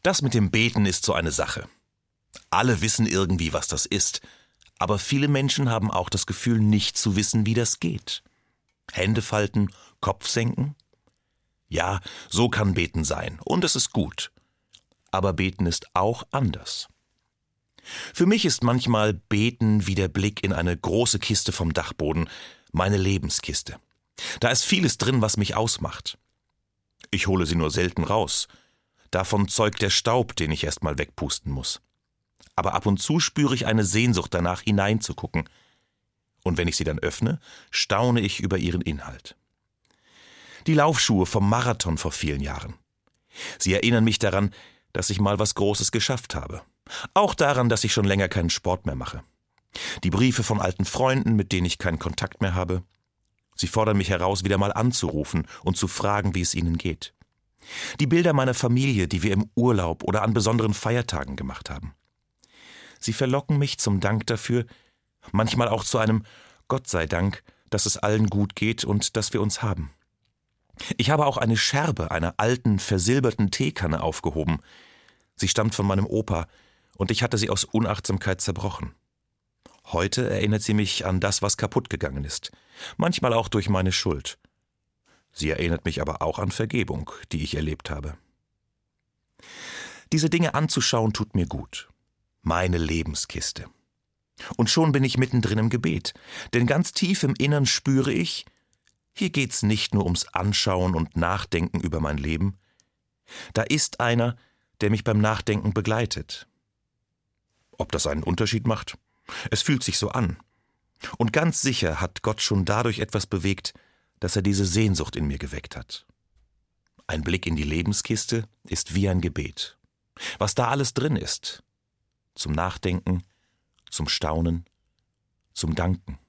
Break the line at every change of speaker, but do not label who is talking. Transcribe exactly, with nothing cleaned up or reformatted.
Das mit dem Beten ist so eine Sache. Alle wissen irgendwie, was das ist, aber viele Menschen haben auch das Gefühl, nicht zu wissen, wie das geht. Hände falten, Kopf senken? Ja, so kann Beten sein, und es ist gut. Aber Beten ist auch anders. Für mich ist manchmal Beten wie der Blick in eine große Kiste vom Dachboden, meine Lebenskiste. Da ist vieles drin, was mich ausmacht. Ich hole sie nur selten raus. Davon zeugt der Staub, den ich erst mal wegpusten muss. Aber ab und zu spüre ich eine Sehnsucht danach, hineinzugucken. Und wenn ich sie dann öffne, staune ich über ihren Inhalt. Die Laufschuhe vom Marathon vor vielen Jahren. Sie erinnern mich daran, dass ich mal was Großes geschafft habe. Auch daran, dass ich schon länger keinen Sport mehr mache. Die Briefe von alten Freunden, mit denen ich keinen Kontakt mehr habe. Sie fordern mich heraus, wieder mal anzurufen und zu fragen, wie es ihnen geht. Die Bilder meiner Familie, die wir im Urlaub oder an besonderen Feiertagen gemacht haben. Sie verlocken mich zum Dank dafür, manchmal auch zu einem Gott sei Dank, dass es allen gut geht und dass wir uns haben. Ich habe auch eine Scherbe einer alten, versilberten Teekanne aufgehoben. Sie stammt von meinem Opa und ich hatte sie aus Unachtsamkeit zerbrochen. Heute erinnert sie mich an das, was kaputt gegangen ist, manchmal auch durch meine Schuld. Sie erinnert mich aber auch an Vergebung, die ich erlebt habe. Diese Dinge anzuschauen tut mir gut. Meine Lebenskiste. Und schon bin ich mittendrin im Gebet, denn ganz tief im Innern spüre ich, hier geht's nicht nur ums Anschauen und Nachdenken über mein Leben. Da ist einer, der mich beim Nachdenken begleitet. Ob das einen Unterschied macht? Es fühlt sich so an. Und ganz sicher hat Gott schon dadurch etwas bewegt, dass er diese Sehnsucht in mir geweckt hat. Ein Blick in die Lebenskiste ist wie ein Gebet. Was da alles drin ist, zum Nachdenken, zum Staunen, zum Danken.